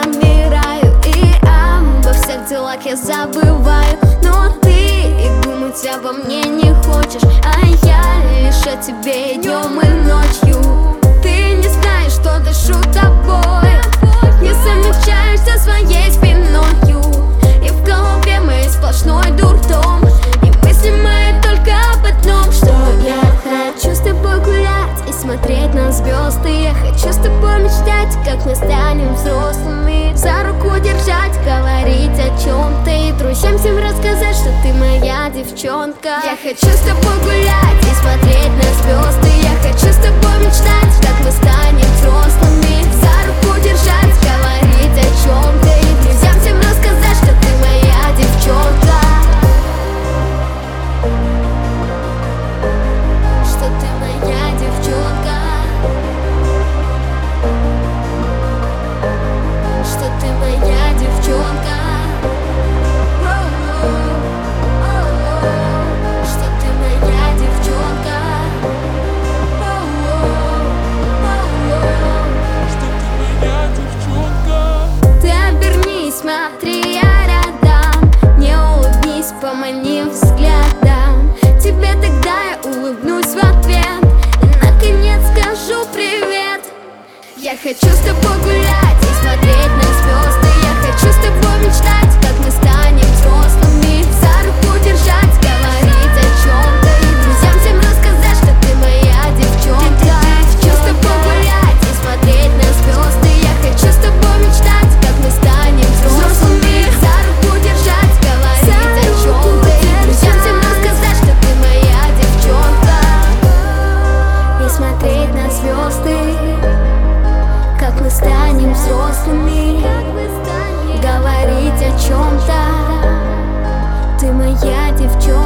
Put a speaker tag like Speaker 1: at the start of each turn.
Speaker 1: замираю, и обо всех делах я забываю. Но ты и думать обо мне не хочешь, а я лишь о тебе и днем, и ночью. Ты не знаешь, что дышу тобой, не замечаешься своей спиною, и в голове моей сплошной дурдом, и мысли мои только об одном, что я хочу с тобой гулять и смотреть на звезды. Я хочу с тобой мечтать, как мы станем взрослыми, за руку держать, говорить о чем-то и друзьям всем рассказать, что ты моя девчонка. Я хочу с тобой гулять и смотреть на звезды. Я хочу с тобой мечтать, как мы станем взрослыми, за руку держать, говорить о чем-то и друзьям всем рассказать, что ты моя девчонка, что ты моя девчонка, что ты моя девчонка, что ты моя девчонка,
Speaker 2: Что ты моя девчонка.
Speaker 1: ты обернись, смотри, я рядом, не улыбнись, помани взглядом, тебе тогда я улыбнусь в ответ и наконец скажу привет. Я хочу с тобой гулять и смотреть на звезды. Я хочу с тобой мечтать, как мы станем взрослыми, за руку держать, говорить о чем-то и друзьям всем рассказать, что ты моя девчонка. Я хочу с тобой гулять и смотреть на звезды. Я хочу с тобой мечтать, как мы станем взрослыми, за руку держать, говорить о чем-то и друзьям всем рассказать, что ты моя девчонка. И смотреть на звезды, как мы станем взрослыми, говорить о чем-то. Ты моя девчонка.